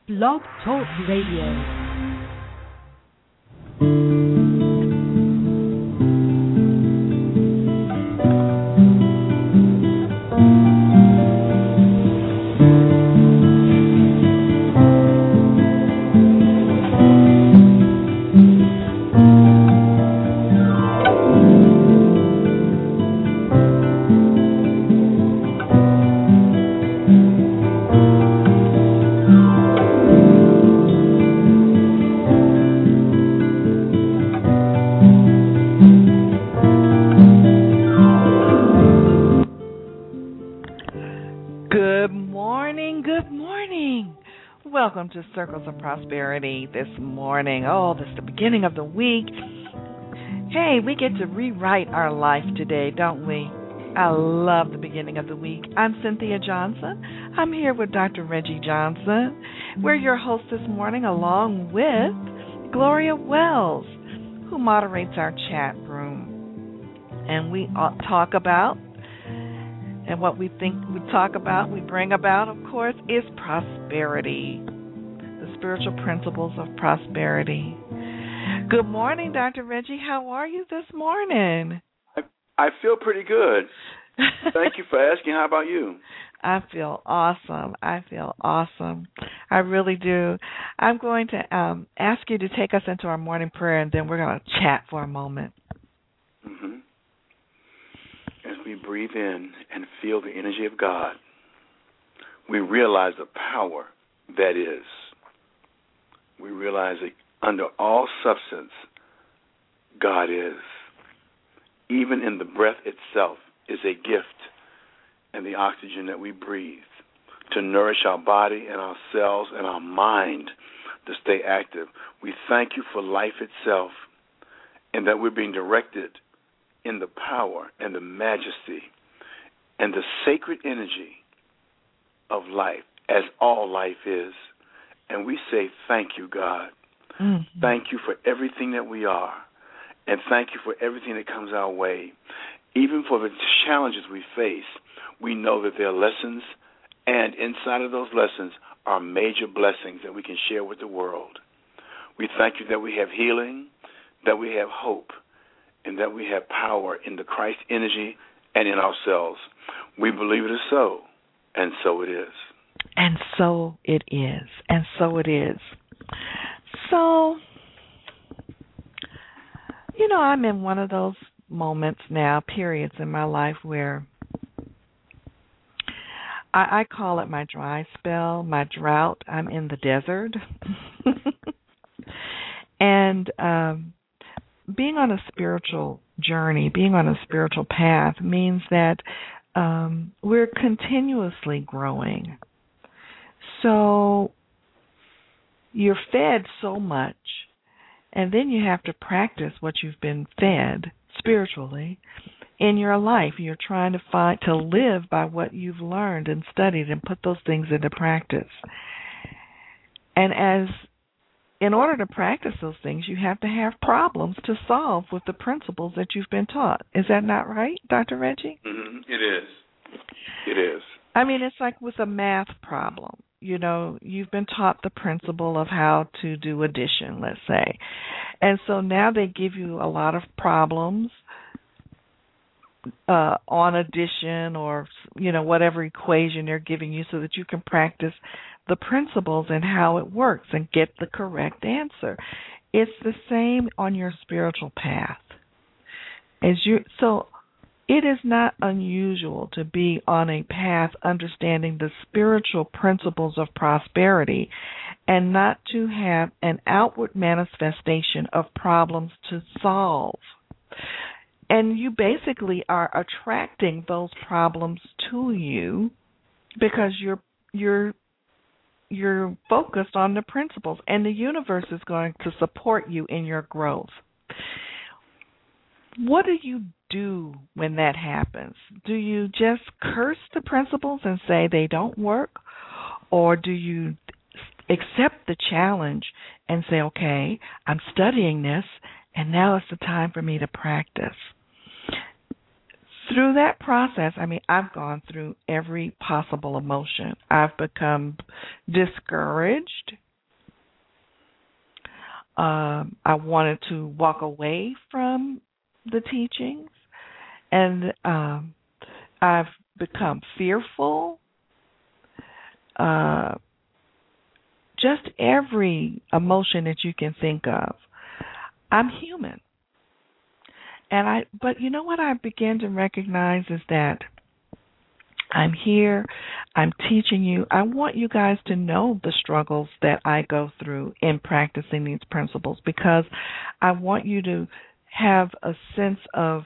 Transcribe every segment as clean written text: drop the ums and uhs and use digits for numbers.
Blog Talk Radio. Welcome to Circles of Prosperity this morning. Oh, this is the beginning of the week. Hey, we get to rewrite our life today, don't we? I love the beginning of the week. I'm Cynthia Johnson. I'm here with Dr. Reggie Johnson. We're your hosts this morning along with Gloria Wells, who moderates our chat room. And we talk about, and what we think we talk about, we bring about, of course, is prosperity. Spiritual principles of prosperity. Good morning, Dr. Reggie. How are you this morning? I feel pretty good. Thank you for asking. How about you? I feel awesome. I really do. I'm going to ask you to take us into our morning prayer, and then we're going to chat for a moment. Mm-hmm. As we breathe in and feel the energy of God, we realize the power that is. We realize that under all substance, God is. Even in the breath itself is a gift, and the oxygen that we breathe to nourish our body and our cells and our mind to stay active. We thank you for life itself, and that we're being directed in the power and the majesty and the sacred energy of life, as all life is. And we say thank you, God. Mm-hmm. Thank you for everything that we are. And thank you for everything that comes our way. Even for the challenges we face, we know that there are lessons, and inside of those lessons are major blessings that we can share with the world. We thank you that we have healing, that we have hope, and that we have power in the Christ energy and in ourselves. We believe it is so, and so it is. And so it is. And so it is. So, I'm in one of those moments now, periods in my life where I call it my dry spell, my drought. I'm in the desert. And being on a spiritual journey, being on a spiritual path means that we're continuously growing. So you're fed so much, and then you have to practice what you've been fed spiritually in your life. You're trying to live by what you've learned and studied and put those things into practice. And in order to practice those things, you have to have problems to solve with the principles that you've been taught. Is that not right, Dr. Reggie? Mm-hmm. It is. I mean, it's like with a math problem. You've been taught the principle of how to do addition, let's say. And so now they give you a lot of problems on addition or, whatever equation they're giving you so that you can practice the principles and how it works and get the correct answer. It's the same on your spiritual path. So it is not unusual to be on a path understanding the spiritual principles of prosperity and not to have an outward manifestation of problems to solve. And you basically are attracting those problems to you because you're focused on the principles, and the universe is going to support you in your growth. What do you do when that happens? Do you just curse the principles and say they don't work? Or do you accept the challenge and say, okay, I'm studying this, and now it's the time for me to practice? through that process, I mean, I've gone through every possible emotion. I've become discouraged. I wanted to walk away from the teachings, and I've become fearful. Just every emotion that you can think of. I'm human. But you know what I began to recognize is that I'm here, I'm teaching you. I want you guys to know the struggles that I go through in practicing these principles, because I want you to have a sense of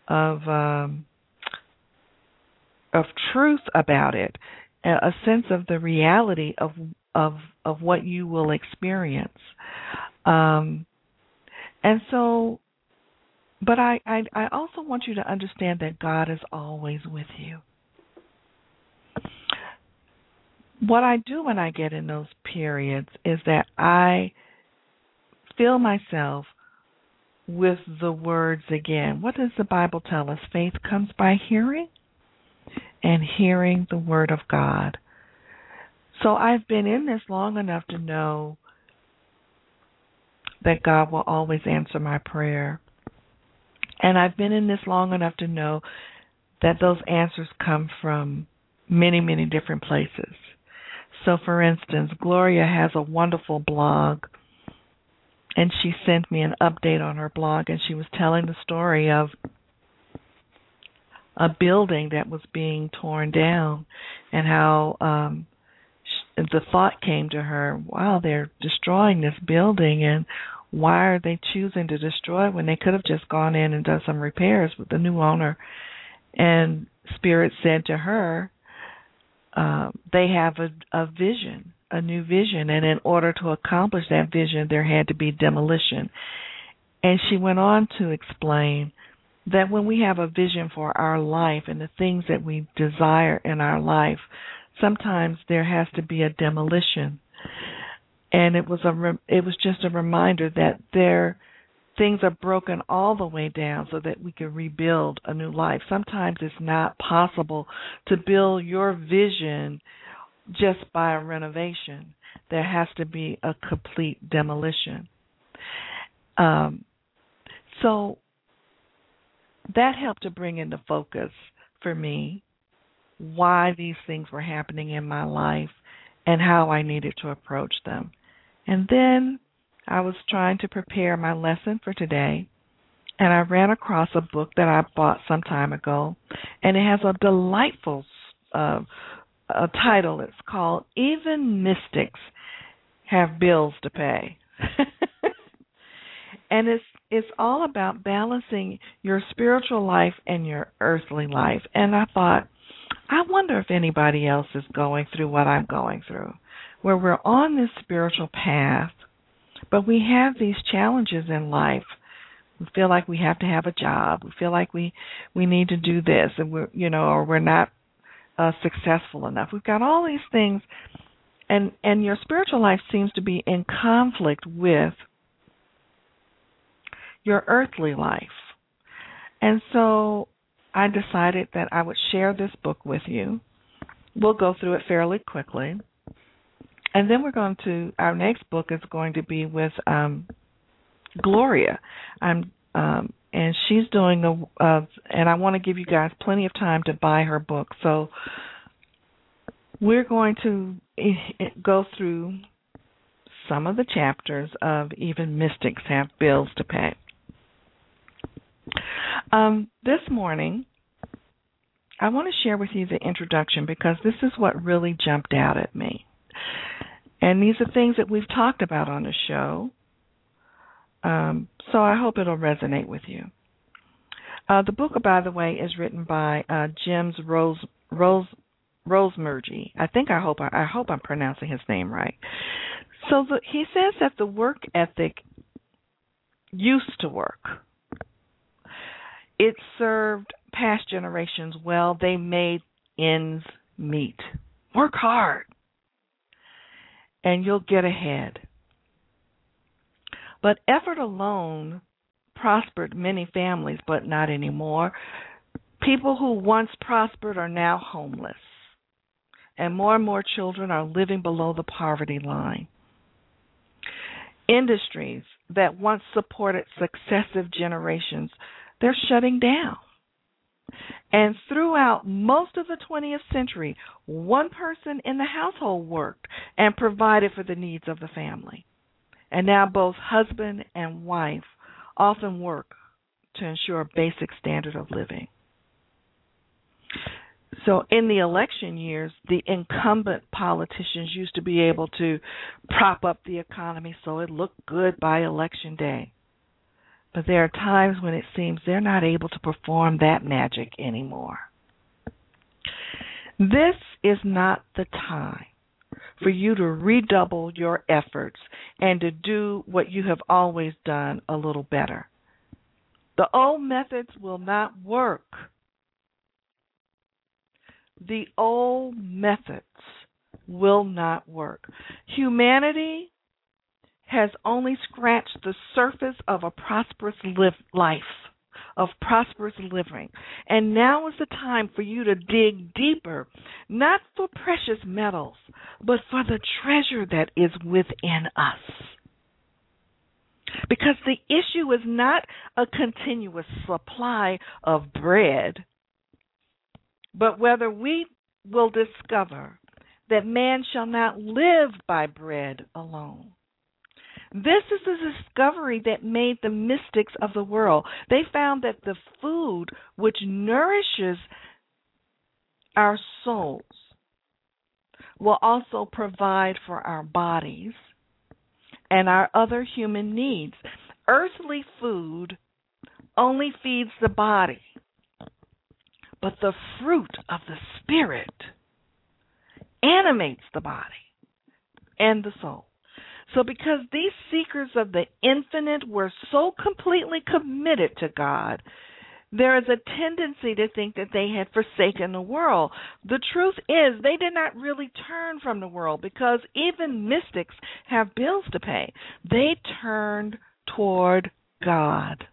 truth about it, a sense of the reality of what you will experience. And so, but I also want you to understand that God is always with you. What I do when I get in those periods is that I fill myself with the words again. What does the Bible tell us? Faith comes by hearing, and hearing the word of God. So I've been in this long enough to know that God will always answer my prayer. And I've been in this long enough to know that those answers come from many, many different places. So, for instance, Gloria has a wonderful blog, and she sent me an update on her blog, and she was telling the story of a building that was being torn down, and how the thought came to her, wow, they're destroying this building, and why are they choosing to destroy it when they could have just gone in and done some repairs with the new owner? And Spirit said to her, they have a vision, a new vision, and in order to accomplish that vision, there had to be demolition. And she went on to explain that when we have a vision for our life and the things that we desire in our life, sometimes there has to be a demolition. And it was just a reminder that things are broken all the way down so that we can rebuild a new life. Sometimes it's not possible to build your vision just by a renovation. There has to be a complete demolition. So that helped to bring into focus for me why these things were happening in my life and how I needed to approach them. And then I was trying to prepare my lesson for today, and I ran across a book that I bought some time ago, and it has a delightful a title. It's called Even Mystics Have Bills to Pay. And it's all about balancing your spiritual life and your earthly life. And I thought, I wonder if anybody else is going through what I'm going through, where we're on this spiritual path, but we have these challenges in life. We feel like we have to have a job. We feel like we need to do this, and or we're not successful enough. We've got all these things, and your spiritual life seems to be in conflict with your earthly life. And so I decided that I would share this book with you. We'll go through it fairly quickly. And then our next book is going to be with Gloria. And she's doing and I want to give you guys plenty of time to buy her book. So we're going to go through some of the chapters of Even Mystics Have Bills to Pay. This morning, I want to share with you the introduction because this is what really jumped out at me. And these are things that we've talked about on the show, so I hope it'll resonate with you. The book, by the way, is written by James Rosemergy. I hope I'm pronouncing his name right. So he says that the work ethic used to work. It served past generations well. They made ends meet. Work hard, and you'll get ahead. But effort alone prospered many families, but not anymore. People who once prospered are now homeless, and more children are living below the poverty line. Industries that once supported successive generations, they're shutting down. And throughout most of the 20th century, one person in the household worked and provided for the needs of the family. And now both husband and wife often work to ensure a basic standard of living. So in the election years, the incumbent politicians used to be able to prop up the economy so it looked good by election day. But there are times when it seems they're not able to perform that magic anymore. This is not the time for you to redouble your efforts and to do what you have always done a little better. The old methods will not work. The old methods will not work. Humanity has only scratched the surface of a prosperous life, of prosperous living. And now is the time for you to dig deeper, not for precious metals, but for the treasure that is within us. Because the issue is not a continuous supply of bread, but whether we will discover that man shall not live by bread alone. This is the discovery that made the mystics of the world. They found that the food which nourishes our souls will also provide for our bodies and our other human needs. Earthly food only feeds the body, but the fruit of the Spirit animates the body and the soul. So because these seekers of the infinite were so completely committed to God, there is a tendency to think that they had forsaken the world. The truth is they did not really turn from the world, because even mystics have bills to pay. They turned toward God.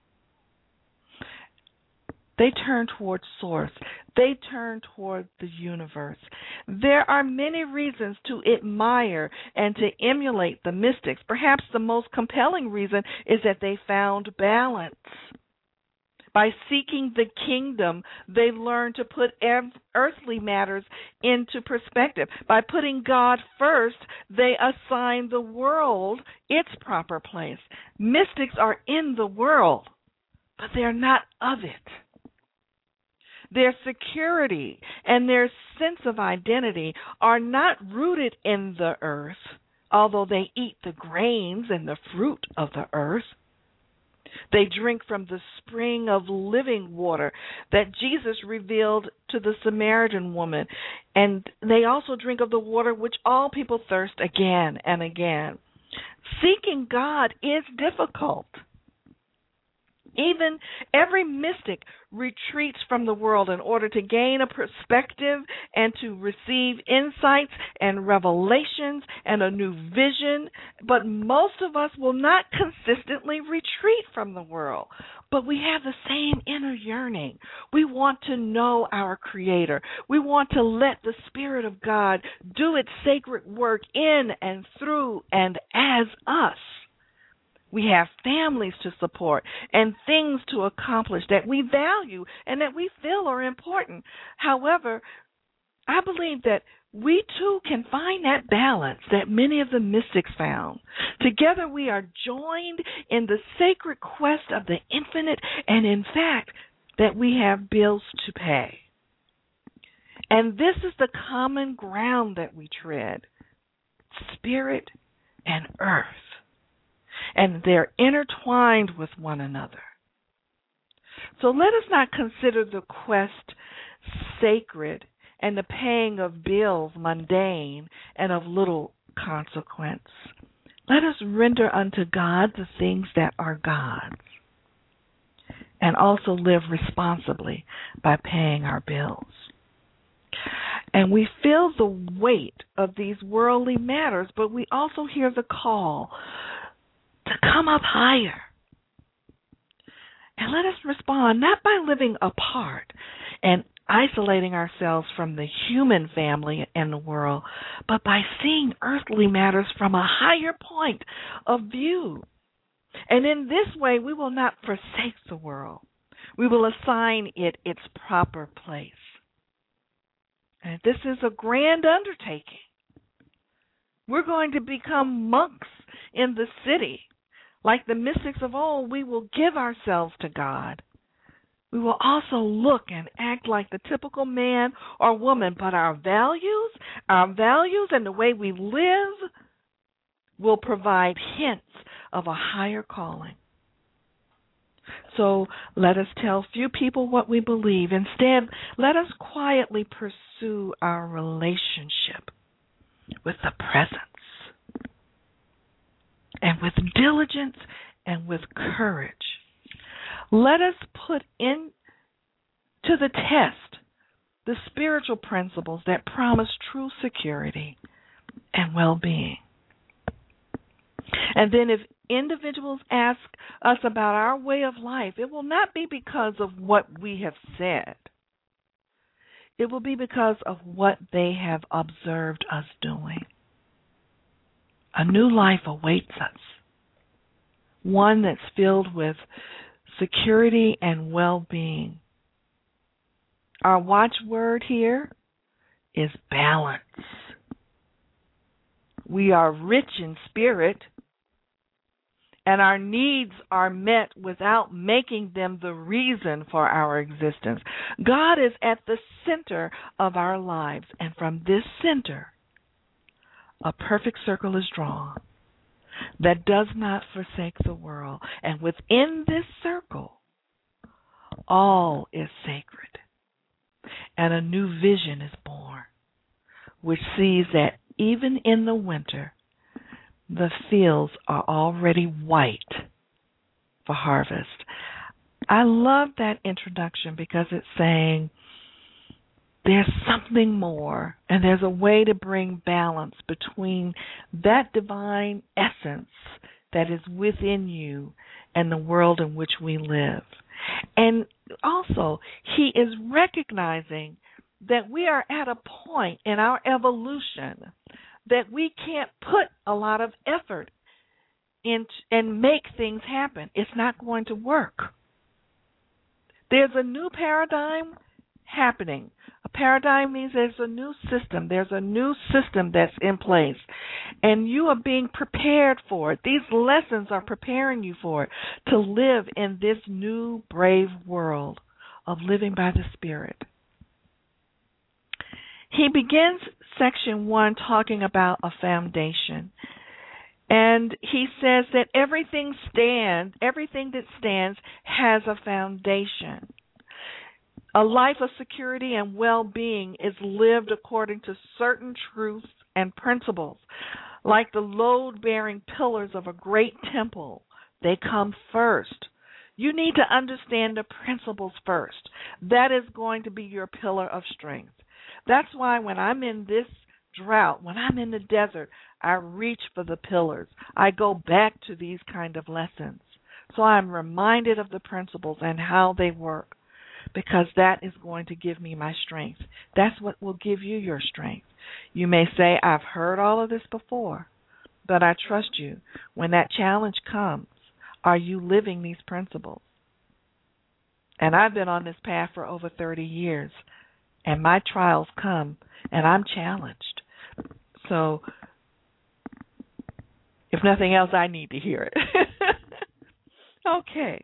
They turn toward Source. They turn toward the universe. There are many reasons to admire and to emulate the mystics. Perhaps the most compelling reason is that they found balance. By seeking the kingdom, they learned to put earthly matters into perspective. By putting God first, they assign the world its proper place. Mystics are in the world, but they're not of it. Their security and their sense of identity are not rooted in the earth, although they eat the grains and the fruit of the earth. They drink from the spring of living water that Jesus revealed to the Samaritan woman, and they also drink of the water which all people thirst again and again. Seeking God is difficult. Even every mystic retreats from the world in order to gain a perspective and to receive insights and revelations and a new vision. But most of us will not consistently retreat from the world. But we have the same inner yearning. We want to know our Creator. We want to let the Spirit of God do its sacred work in and through and as us. We have families to support and things to accomplish that we value and that we feel are important. However, I believe that we too can find that balance that many of the mystics found. Together we are joined in the sacred quest of the infinite, and in fact that we have bills to pay. And this is the common ground that we tread, spirit and earth. And they're intertwined with one another. So let us not consider the quest sacred and the paying of bills mundane and of little consequence. Let us render unto God the things that are God's, and also live responsibly by paying our bills. And we feel the weight of these worldly matters, but we also hear the call to come up higher. And let us respond not by living apart and isolating ourselves from the human family and the world, but by seeing earthly matters from a higher point of view. And in this way, we will not forsake the world. We will assign it its proper place. And this is a grand undertaking. We're going to become monks in the city. Like the mystics of old, we will give ourselves to God. We will also look and act like the typical man or woman, but our values and the way we live will provide hints of a higher calling. So let us tell few people what we believe. Instead, let us quietly pursue our relationship with the presence, and with diligence and with courage. Let us put into the test the spiritual principles that promise true security and well-being. And then if individuals ask us about our way of life, it will not be because of what we have said. It will be because of what they have observed us doing. A new life awaits us, one that's filled with security and well-being. Our watchword here is balance. We are rich in spirit, and our needs are met without making them the reason for our existence. God is at the center of our lives, and from this center, a perfect circle is drawn that does not forsake the world. And within this circle, all is sacred. And a new vision is born, which sees that even in the winter, the fields are already white for harvest. I love that introduction because it's saying there's something more, and there's a way to bring balance between that divine essence that is within you and the world in which we live. And also, he is recognizing that we are at a point in our evolution that we can't put a lot of effort in and make things happen. It's not going to work. There's a new paradigm happening. A paradigm means there's a new system. There's a new system that's in place, and you are being prepared for it. These lessons are preparing you for it, to live in this new, brave world of living by the Spirit. He begins section 1 talking about a foundation, and he says that everything that stands has a foundation. A life of security and well-being is lived according to certain truths and principles. Like the load-bearing pillars of a great temple, they come first. You need to understand the principles first. That is going to be your pillar of strength. That's why when I'm in this drought, when I'm in the desert, I reach for the pillars. I go back to these kind of lessons. So I'm reminded of the principles and how they work, because that is going to give me my strength. That's what will give you your strength. You may say, I've heard all of this before, but I trust you. When that challenge comes, are you living these principles? And I've been on this path for over 30 years, and my trials come, and I'm challenged. So, if nothing else, I need to hear it. Okay.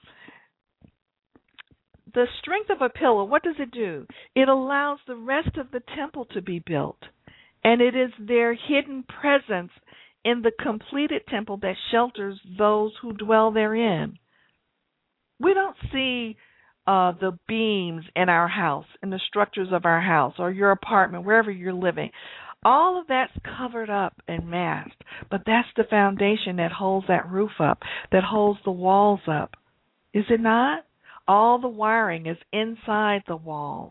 The strength of a pillar, what does it do? It allows the rest of the temple to be built, and it is their hidden presence in the completed temple that shelters those who dwell therein. We don't see the beams in our house, in the structures of our house or your apartment, wherever you're living. All of that's covered up and masked, but that's the foundation that holds that roof up, that holds the walls up. Is it not? All the wiring is inside the walls.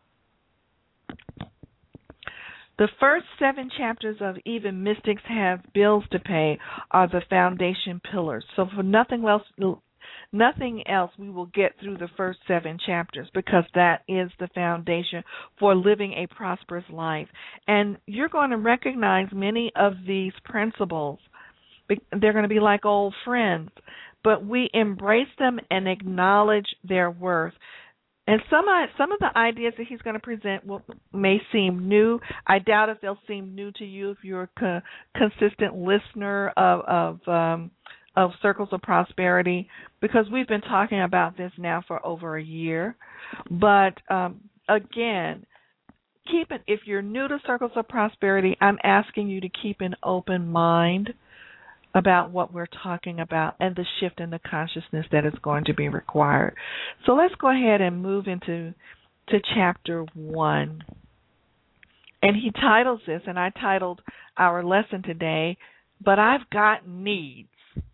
The first 7 chapters of Even Mystics Have Bills to Pay are the foundation pillars. So for nothing else nothing else, we will get through the first 7 chapters, because that is the foundation for living a prosperous life. And you're going to recognize many of these principles. They're going to be like old friends, but we embrace them and acknowledge their worth. And some of the ideas that he's going to present may seem new. I doubt if they'll seem new to you if you're a consistent listener of Circles of Prosperity, because we've been talking about this now for over a year. But again, if you're new to Circles of Prosperity, I'm asking you to keep an open mind about what we're talking about and the shift in the consciousness that is going to be required. So let's go ahead and move into chapter 1. And he titles this, and I titled our lesson today, But I've Got Needs.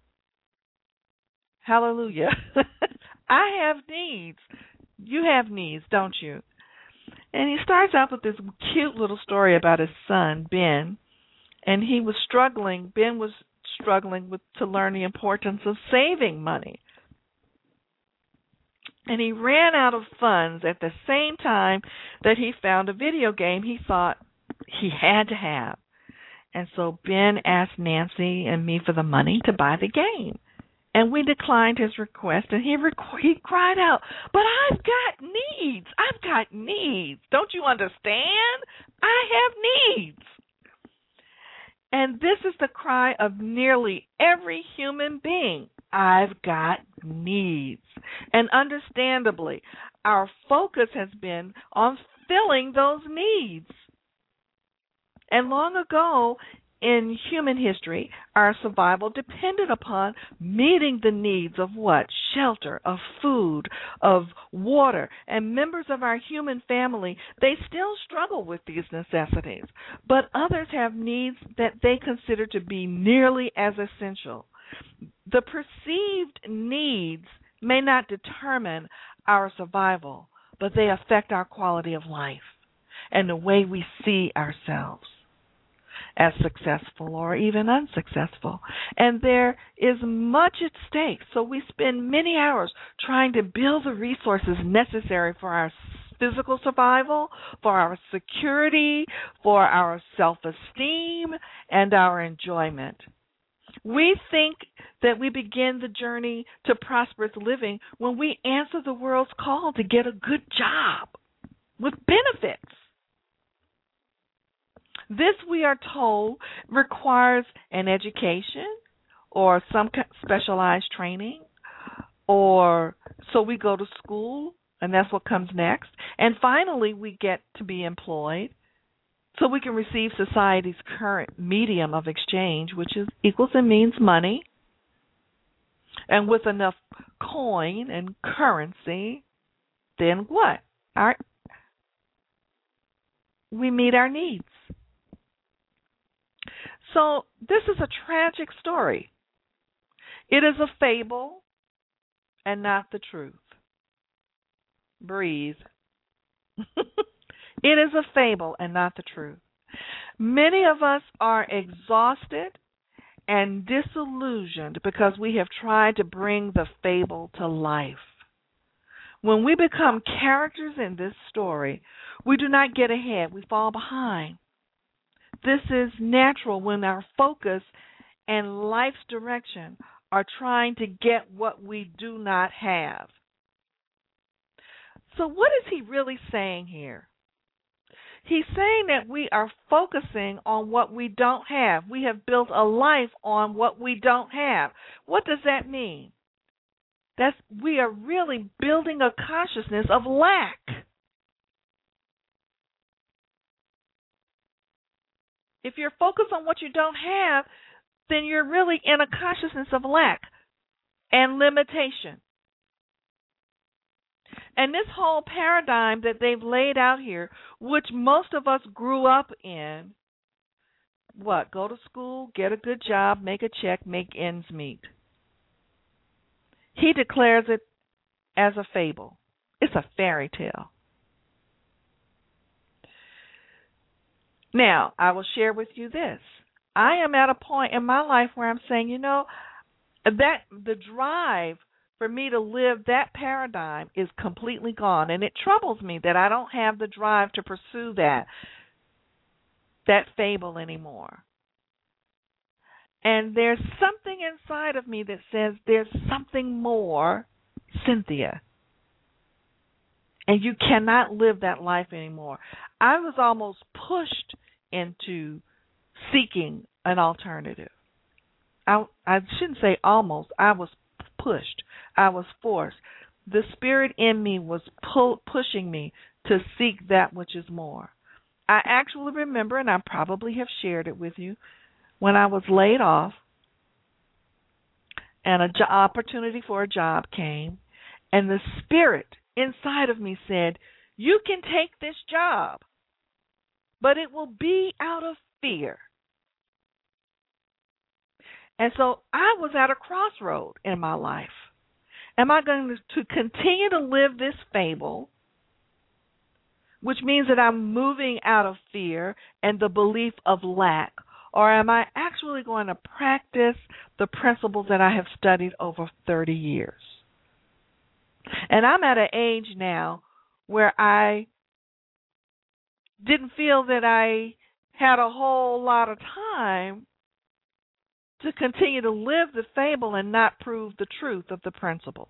Hallelujah. I have needs. You have needs, don't you? And he starts out with this cute little story about his son, Ben. And Ben was struggling to learn the importance of saving money. And he ran out of funds at the same time that he found a video game he thought he had to have. And so Ben asked Nancy and me for the money to buy the game. And we declined his request, and he cried out, "But I've got needs. I've got needs. Don't you understand? I have needs." And this is the cry of nearly every human being. I've got needs. And understandably, our focus has been on filling those needs. And long ago in human history, our survival depended upon meeting the needs of what? Shelter, of food, of water. And members of our human family, they still struggle with these necessities. But others have needs that they consider to be nearly as essential. The perceived needs may not determine our survival, but they affect our quality of life and the way we see ourselves as successful or even unsuccessful. And there is much at stake, so we spend many hours trying to build the resources necessary for our physical survival, for our security, for our self-esteem, and our enjoyment. We think that we begin the journey to prosperous living when we answer the world's call to get a good job with benefits. This, we are told, requires an education or some specialized training, or so we go to school, and that's what comes next. And finally, we get to be employed so we can receive society's current medium of exchange, which is equals and means money. And with enough coin and currency, then what? We meet our needs. So this is a tragic story. It is a fable and not the truth. Breathe. It is a fable and not the truth. Many of us are exhausted and disillusioned because we have tried to bring the fable to life. When we become characters in this story, we do not get ahead. We fall behind. This is natural when our focus and life's direction are trying to get what we do not have. So what is he really saying here? He's saying that we are focusing on what we don't have. We have built a life on what we don't have. What does that mean? We are really building a consciousness of lack. If you're focused on what you don't have, then you're really in a consciousness of lack and limitation. And this whole paradigm that they've laid out here, which most of us grew up in, what? Go to school, get a good job, make a check, make ends meet. He declares it as a fable. It's a fairy tale. Now, I will share with you this. I am at a point in my life where I'm saying, that the drive for me to live that paradigm is completely gone. And it troubles me that I don't have the drive to pursue that fable anymore. And there's something inside of me that says there's something more, Cynthia. And you cannot live that life anymore. I was almost pushed into seeking an alternative. I shouldn't say almost. I was pushed. I was forced. The spirit in me was pushing me to seek that which is more. I actually remember, and I probably have shared it with you, when I was laid off and an opportunity for a job came, and the spirit inside of me said, you can take this job, but it will be out of fear. And so I was at a crossroad in my life. Am I going to continue to live this fable, which means that I'm moving out of fear and the belief of lack, or am I actually going to practice the principles that I have studied over 30 years? And I'm at an age now where I didn't feel that I had a whole lot of time to continue to live the fable and not prove the truth of the principles.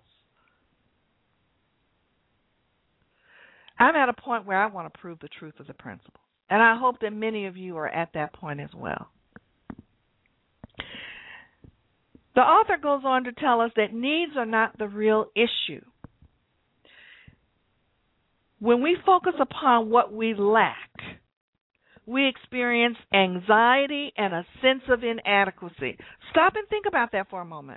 I'm at a point where I want to prove the truth of the principles. And I hope that many of you are at that point as well. The author goes on to tell us that needs are not the real issue. When we focus upon what we lack, we experience anxiety and a sense of inadequacy. Stop and think about that for a moment.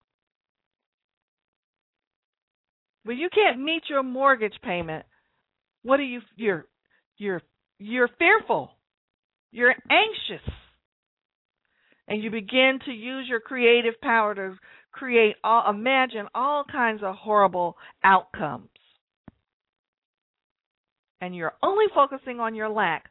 When you can't meet your mortgage payment, what are you're fearful. You're anxious. And you begin to use your creative power to imagine all kinds of horrible outcomes. And you're only focusing on your lack.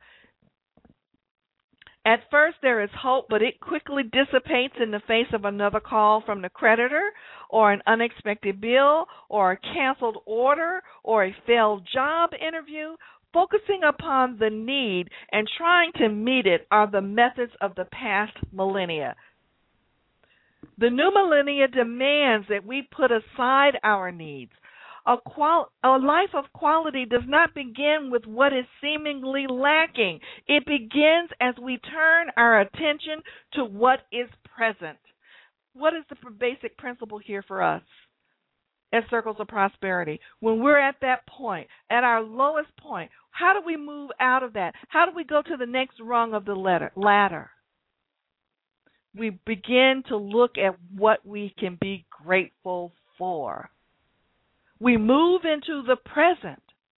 At first there is hope, but it quickly dissipates in the face of another call from the creditor, or an unexpected bill, or a canceled order, or a failed job interview. Focusing upon the need and trying to meet it are the methods of the past millennia. The new millennia demands that we put aside our needs. A life of quality does not begin with what is seemingly lacking. It begins as we turn our attention to what is present. What is the basic principle here for us at Circles of Prosperity? When we're at that point, at our lowest point, how do we move out of that? How do we go to the next rung of the ladder? We begin to look at what we can be grateful for. We move into the present.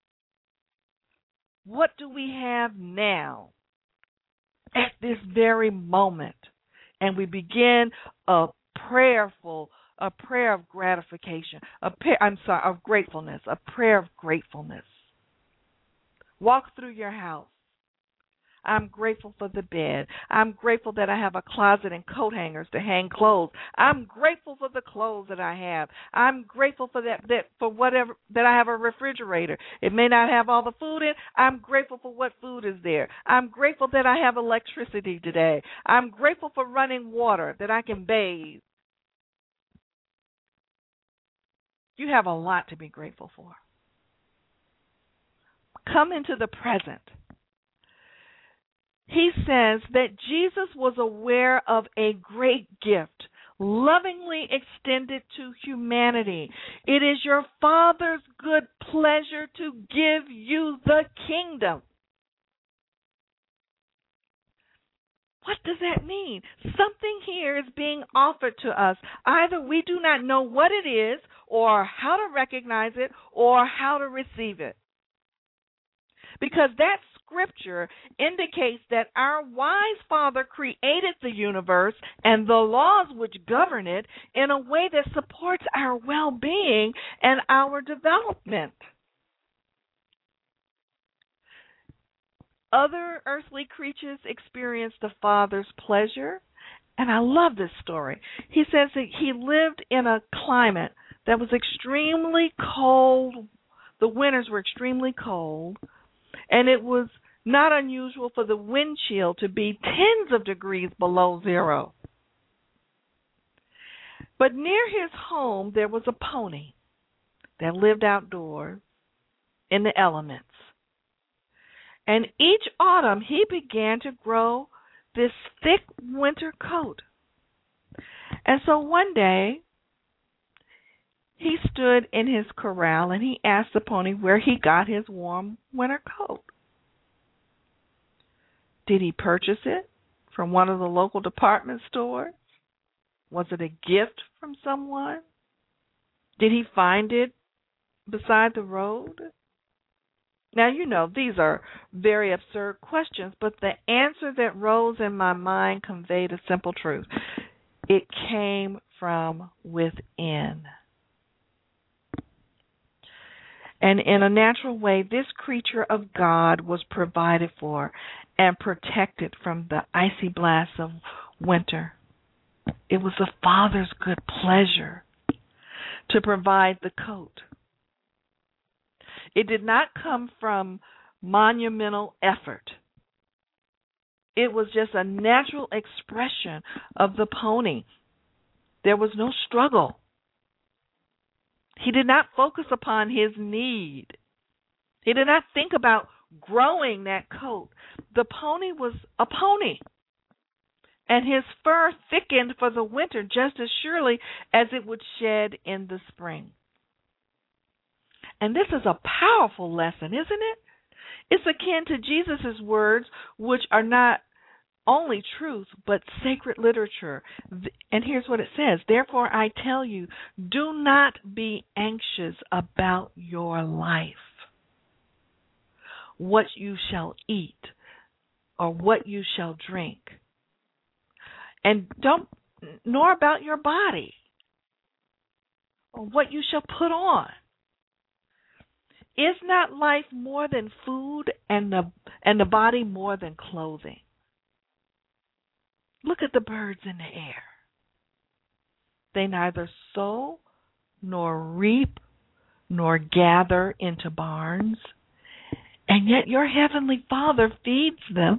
What do we have now at this very moment? And we begin a prayer of gratification, of gratefulness, a prayer of gratefulness. Walk through your house. I'm grateful for the bed. I'm grateful that I have a closet and coat hangers to hang clothes. I'm grateful for the clothes that I have. I'm grateful for that I have a refrigerator. It may not have all the food in. I'm grateful for what food is there. I'm grateful that I have electricity today. I'm grateful for running water, that I can bathe. You have a lot to be grateful for. Come into the present. He says that Jesus was aware of a great gift, lovingly extended to humanity. It is your Father's good pleasure to give you the kingdom. What does that mean? Something here is being offered to us. Either we do not know what it is, or how to recognize it, or how to receive it. Because that scripture indicates that our wise Father created the universe and the laws which govern it in a way that supports our well-being and our development. Other earthly creatures experience the Father's pleasure, and I love this story. He says that he lived in a climate that was extremely cold. The winters were extremely cold, and it was not unusual for the wind chill to be tens of degrees below zero. But near his home there was a pony that lived outdoors in the elements. And each autumn he began to grow this thick winter coat. And so one day he stood in his corral and he asked the pony where he got his warm winter coat. Did he purchase it from one of the local department stores? Was it a gift from someone? Did he find it beside the road? Now, you know, these are very absurd questions, but the answer that rose in my mind conveyed a simple truth. It came from within. And in a natural way, this creature of God was provided for and protected from the icy blasts of winter. It was the Father's good pleasure to provide the coat. It did not come from monumental effort. It was just a natural expression of the pony. There was no struggle. He did not focus upon his need. He did not think about growing that coat. The pony was a pony, and his fur thickened for the winter just as surely as it would shed in the spring. And this is a powerful lesson, isn't it? It's akin to Jesus' words, which are not only truth, but sacred literature. And here's what it says. Therefore, I tell you, do not be anxious about your life, what you shall eat or what you shall drink. And nor about your body or what you shall put on. Is not life more than food and the body more than clothing? Look at the birds in the air. They neither sow nor reap nor gather into barns, and yet your heavenly Father feeds them.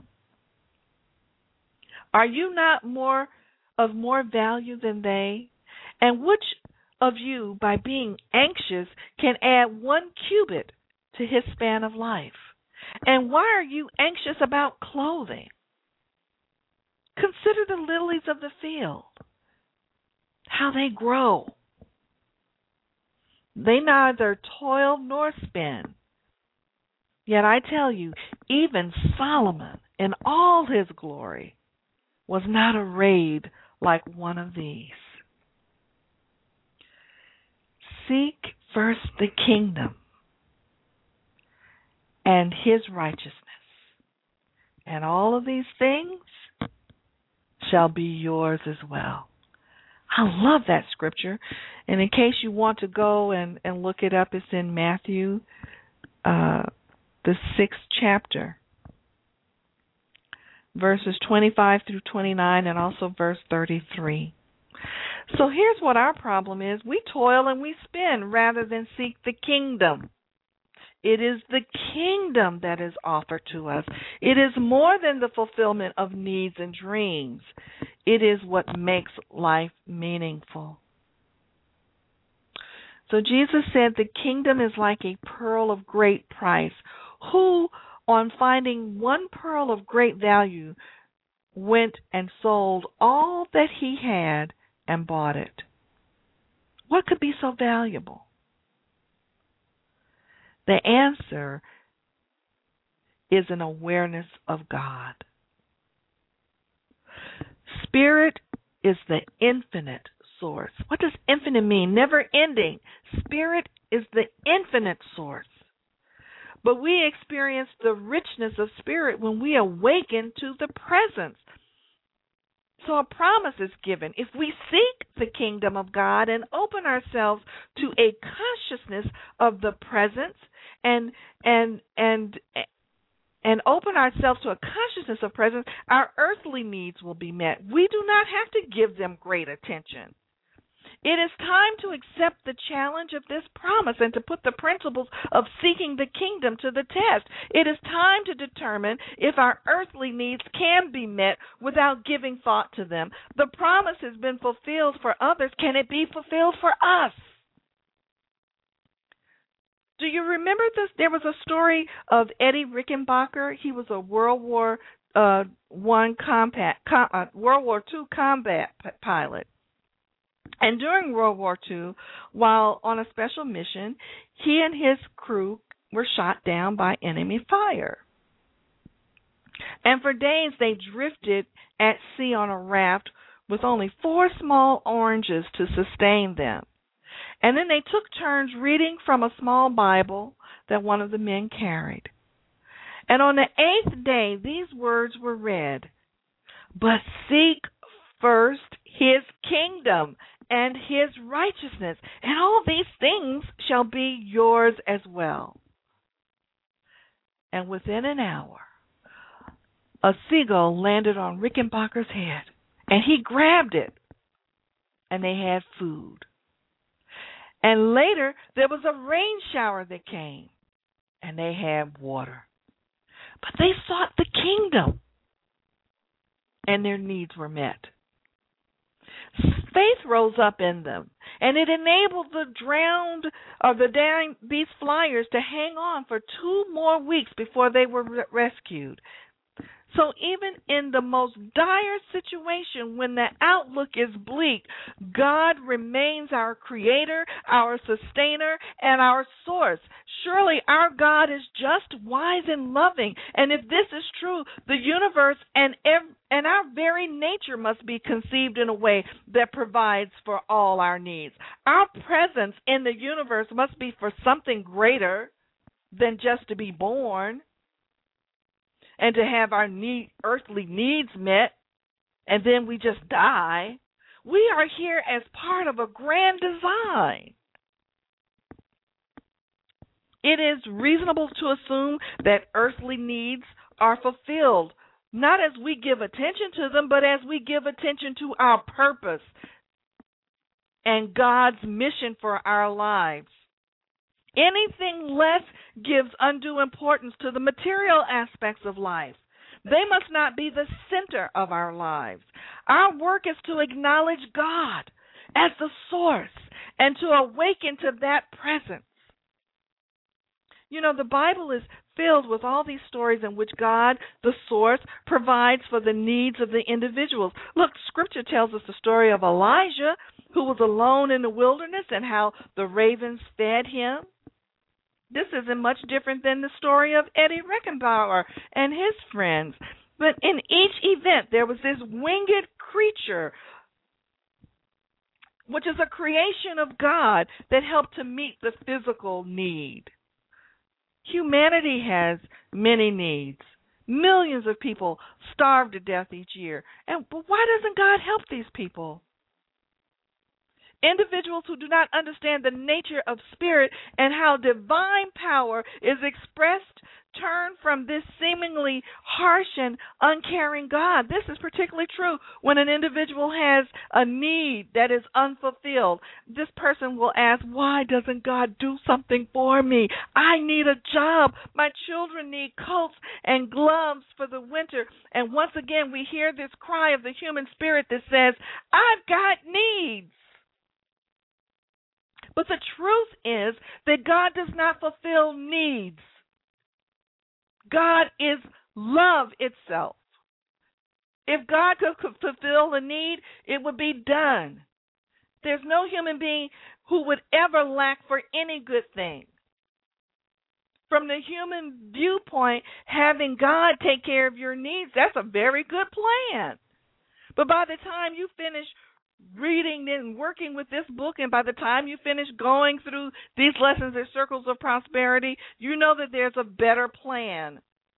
Are you not more value than they? And which of you, by being anxious, can add 1 cubit to his span of life? And why are you anxious about clothing? Consider the lilies of the field, how they grow. They neither toil nor spin. Yet I tell you, even Solomon in all his glory was not arrayed like one of these. Seek first the kingdom and his righteousness, and all of these things shall be yours as well. I love that scripture. And in case you want to go and look it up, it's in Matthew, the 6th chapter, verses 25 through 29, and also verse 33. So here's what our problem is. We toil and we spin rather than seek the kingdom. It is the kingdom that is offered to us. It is more than the fulfillment of needs and dreams. It is what makes life meaningful. So Jesus said the kingdom is like a pearl of great price, who, on finding one pearl of great value, went and sold all that he had and bought it. What could be so valuable? The answer is an awareness of God. Spirit is the infinite source. What does infinite mean? Never ending. Spirit is the infinite source. But we experience the richness of spirit when we awaken to the presence. So a promise is given. If we seek the kingdom of God and open ourselves to a consciousness of the presence and open ourselves to a consciousness of presence, our earthly needs will be met. We do not have to give them great attention. It is time to accept the challenge of this promise and to put the principles of seeking the kingdom to the test. It is time to determine if our earthly needs can be met without giving thought to them. The promise has been fulfilled for others. Can it be fulfilled for us? Do you remember this? There was a story of Eddie Rickenbacker. He was a World War II combat pilot. And during World War II, while on a special mission, he and his crew were shot down by enemy fire. And for days they drifted at sea on a raft with only 4 small oranges to sustain them. And then they took turns reading from a small Bible that one of the men carried. And on the 8th day, these words were read, "But seek first his kingdom and his righteousness, and all these things shall be yours as well." And within an hour, a seagull landed on Rickenbacker's head, and he grabbed it, and they had food. And later, there was a rain shower that came, and they had water. But they sought the kingdom, and their needs were met. Faith rose up in them, and it enabled these flyers to hang on for 2 more weeks before they were rescued. So even in the most dire situation, when the outlook is bleak, God remains our creator, our sustainer, and our source. Surely our God is just, wise, and loving. And if this is true, the universe and our very nature must be conceived in a way that provides for all our needs. Our presence in the universe must be for something greater than just to be born and to have our earthly needs met, and then we just die. We are here as part of a grand design. It is reasonable to assume that earthly needs are fulfilled, not as we give attention to them, but as we give attention to our purpose and God's mission for our lives. Anything less gives undue importance to the material aspects of life. They must not be the center of our lives. Our work is to acknowledge God as the source and to awaken to that presence. You know, the Bible is filled with all these stories in which God, the source, provides for the needs of the individuals. Look, Scripture tells us the story of Elijah, who was alone in the wilderness, and how the ravens fed him. This isn't much different than the story of Eddie Rickenbacker and his friends. But in each event, there was this winged creature, which is a creation of God that helped to meet the physical need. Humanity has many needs. Millions of people starve to death each year. But why doesn't God help these people? Individuals who do not understand the nature of spirit and how divine power is expressed turn from this seemingly harsh and uncaring God. This is particularly true when an individual has a need that is unfulfilled. This person will ask, "Why doesn't God do something for me? I need a job. My children need coats and gloves for the winter." And once again, we hear this cry of the human spirit that says, "I've got needs." But the truth is that God does not fulfill needs. God is love itself. If God could fulfill a need, it would be done. There's no human being who would ever lack for any good thing. From the human viewpoint, having God take care of your needs, that's a very good plan. But by the time you finish reading and working with this book, and by the time you finish going through these lessons in Circles of Prosperity, you know that there's a better plan.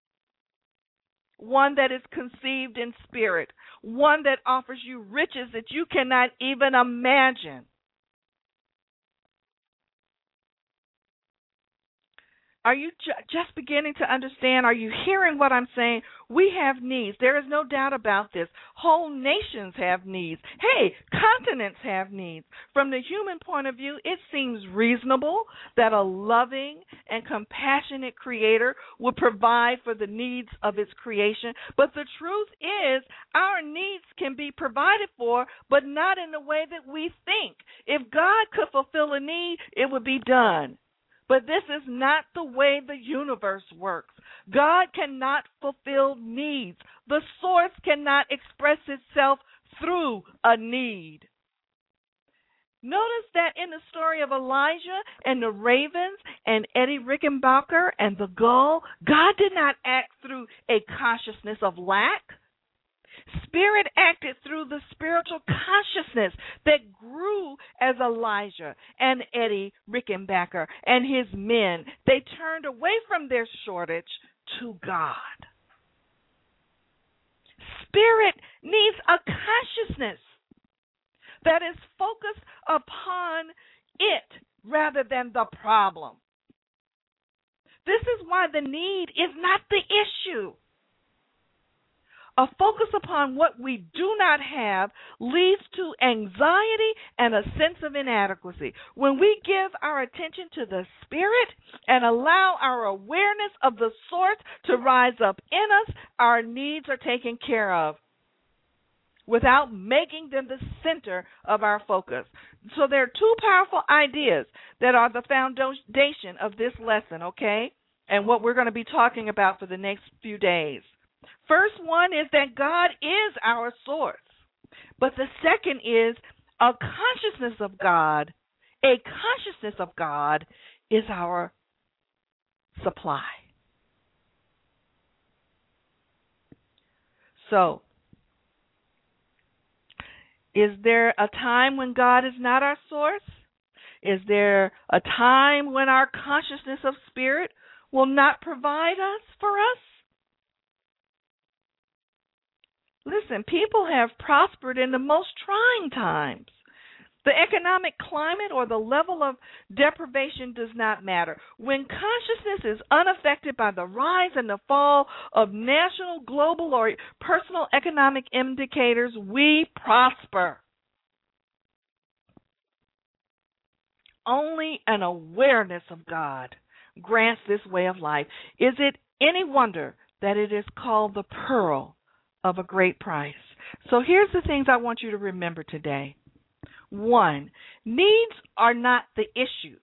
One that is conceived in spirit. One that offers you riches that you cannot even imagine. Are you just beginning to understand? Are you hearing what I'm saying? We have needs. There is no doubt about this. Whole nations have needs. Hey, continents have needs. From the human point of view, it seems reasonable that a loving and compassionate creator would provide for the needs of its creation. But the truth is, our needs can be provided for, but not in the way that we think. If God could fulfill a need, it would be done. But this is not the way the universe works. God cannot fulfill needs. The source cannot express itself through a need. Notice that in the story of Elijah and the ravens and Eddie Rickenbacker and the gull, God did not act through a consciousness of lack. Spirit acted through the spiritual consciousness that grew as Elijah and Eddie Rickenbacker and his men. They turned away from their shortage to God. Spirit needs a consciousness that is focused upon it rather than the problem. This is why the need is not the issue. A focus upon what we do not have leads to anxiety and a sense of inadequacy. When we give our attention to the Spirit and allow our awareness of the source to rise up in us, our needs are taken care of without making them the center of our focus. So there are two powerful ideas that are the foundation of this lesson, okay? And what we're going to be talking about for the next few days. First one is that God is our source. But the second is a consciousness of God. A consciousness of God is our supply. So, is there a time when God is not our source? Is there a time when our consciousness of spirit will not provide us for us? Listen, people have prospered in the most trying times. The economic climate or the level of deprivation does not matter. When consciousness is unaffected by the rise and the fall of national, global, or personal economic indicators, we prosper. Only an awareness of God grants this way of life. Is it any wonder that it is called the pearl of a great price? So here's the things I want you to remember today. 1, needs are not the issue.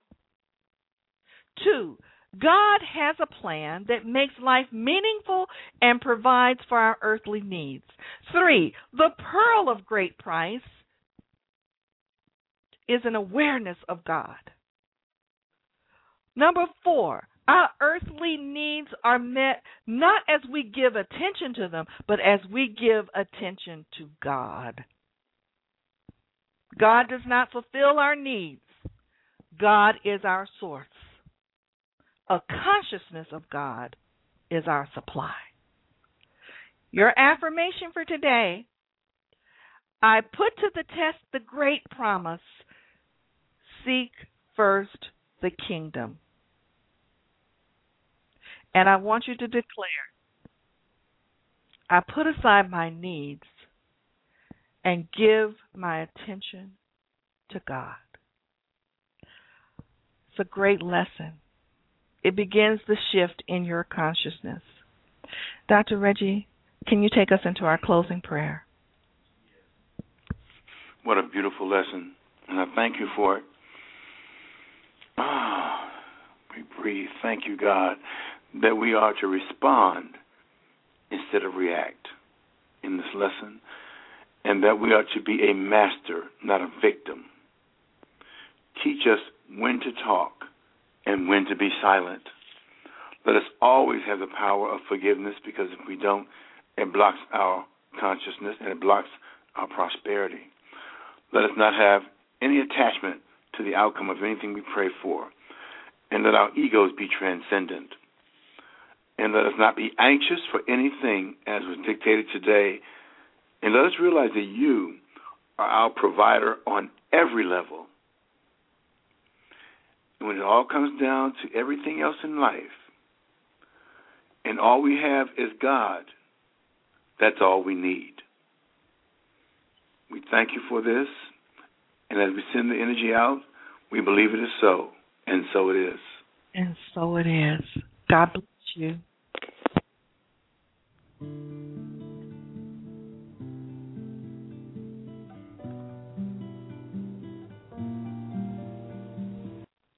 2, God has a plan that makes life meaningful and provides for our earthly needs. 3, the pearl of great price is an awareness of God. Number 4, our earthly needs are met not as we give attention to them, but as we give attention to God. God does not fulfill our needs. God is our source. A consciousness of God is our supply. Your affirmation for today: I put to the test the great promise, seek first the kingdom. And I want you to declare, I put aside my needs and give my attention to God. It's a great lesson. It begins the shift in your consciousness. Dr. Reggie, can you take us into our closing prayer? What a beautiful lesson, and I thank you for it. We breathe. Thank you, God, that we are to respond instead of react in this lesson, and that we are to be a master, not a victim. Teach us when to talk and when to be silent. Let us always have the power of forgiveness, because if we don't, it blocks our consciousness and it blocks our prosperity. Let us not have any attachment to the outcome of anything we pray for, and let our egos be transcendent. And let us not be anxious for anything as was dictated today. And let us realize that you are our provider on every level. And when it all comes down to everything else in life, and all we have is God, that's all we need. We thank you for this, and as we send the energy out, we believe it is so, and so it is. And so it is. God bless you.